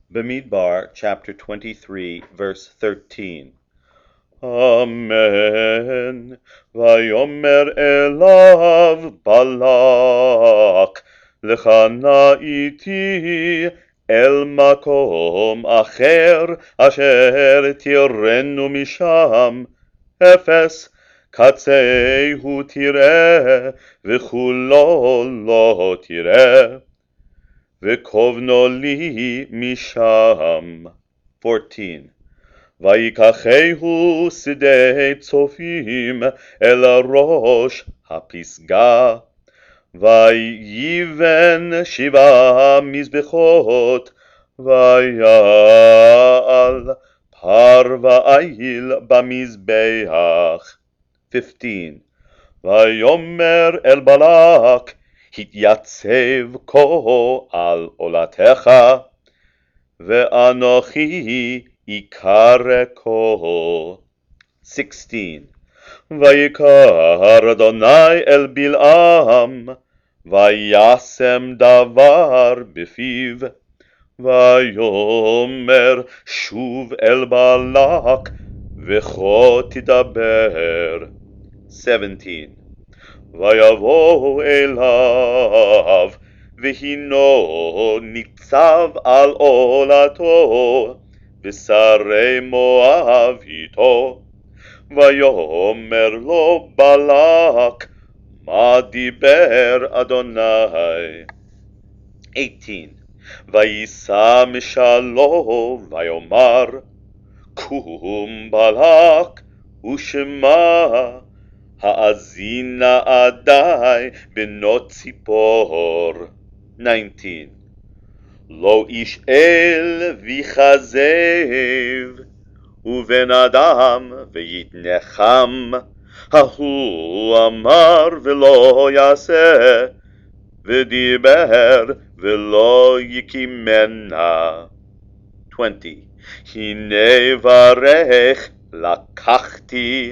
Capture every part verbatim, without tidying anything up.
Bamidbar, chapter twenty-three, verse thirteen. Amen. Vayomer elav Balak, Lecha na iti el makom acher, asher tirenu misham, Efes katzehu tireh, v'chulo lo tireh, v'kovno li misham. fourteen. ויקחהו שדה צופים אל ראש הפסגה, ויבן שבעה מזבחות, ויעל פר ועיל במזבח. fifteen. ויאמר אל בלק, התייצב כה על עולתך, ואנוכי עיקר כה. sixteen. ויקרא אדוני אל בלעם, וישם דבר בפיו, ויאמר שוב אל בלק, וכה תדבר. seventeen. ויבוא אליו, והינו ניצב על עולתו, ושרי מואב איתו. ויאמר לו בלק, מה דיבר אדוני? eighteen. וישא משלו ויאמר, קום בלק ושמע, האזינה עדי בנות ציפור. nineteen. לא איש אל ויכזב, ובן אדם ויתנחם, ההוא אמר ולא יעשה, ודיבר ולא יקימנה. twenty. הנה ברך לקחתי,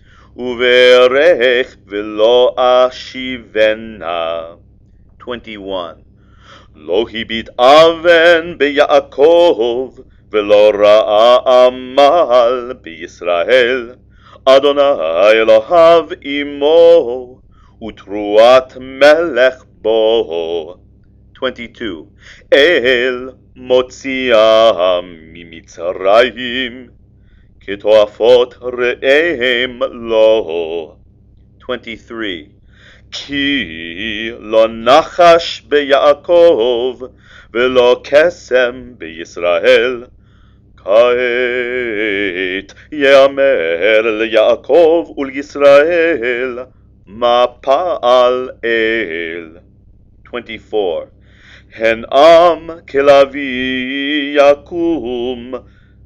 וברך ולא אשיבנה. twenty-one. לא הביט אבן ביעקב, ולא ראה עמל בישראל, אדוני אלוהיו עמו, ותרועת מלך בו. twenty-two. אל מוציאם ממצרים, כתועפות ראם לו. twenty-three. כי לא נחש ביעקב, ולא קסם בישראל, כעת יאמר ליעקב ולישראל, מה פעל אל. twenty-four. הן עם כלביא יקום,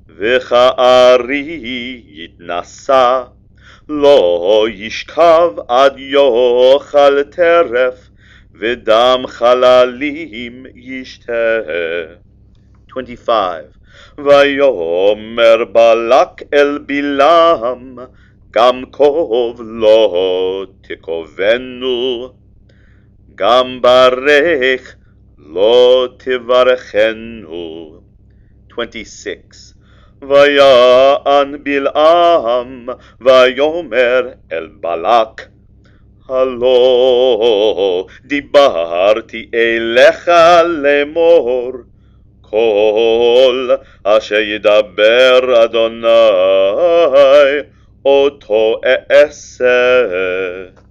וכארי יתנשא, לא ישכב עד יאכל טרף, ודם חללים ישתה. twenty-five. ויאמר בלק אל בלעם, גם קוב לא תקובנו, גם ברך לא תברכנו. twenty-six. ויען בלעם, ויאמר אל בלק, הלא דיברתי אליך לאמור, כל אשר ידבר אדוני אותו אעשה.